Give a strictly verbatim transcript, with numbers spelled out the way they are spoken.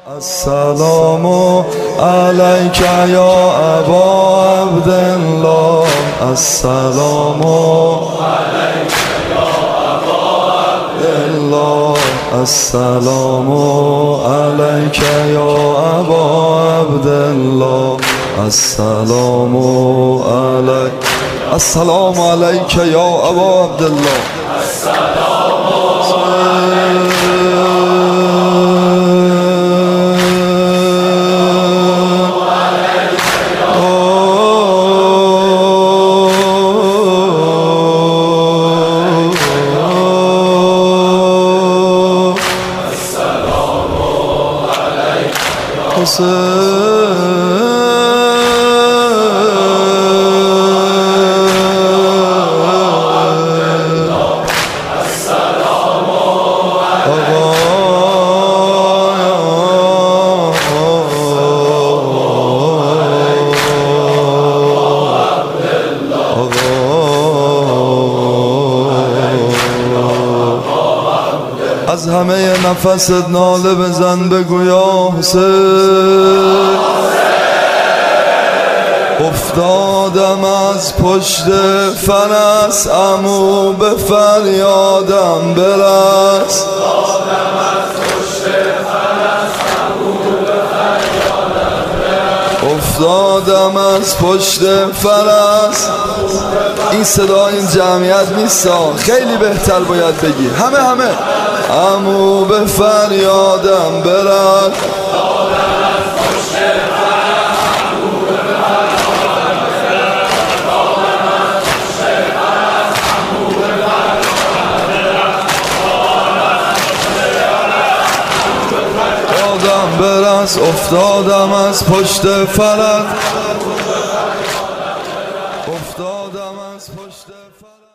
السلام علیک یا ابا عبدالله. السلام علیک یا ابا عبدالله. السلام علیک یا ابا عبدالله. السلام علیک السلام علیک یا ابا عبدالله. از همه نفست ناله بزن بگو یا حسین. افتادم از پشت فرس عمو به فریادم برس. افتادم از پشت فرس. این صدا این جمعیت نیستا، خیلی بهتر باید بگی همه همه عمو به فریادم برد. افتادم برس افتادم از پشت فرس. افتادم از پشت فرس.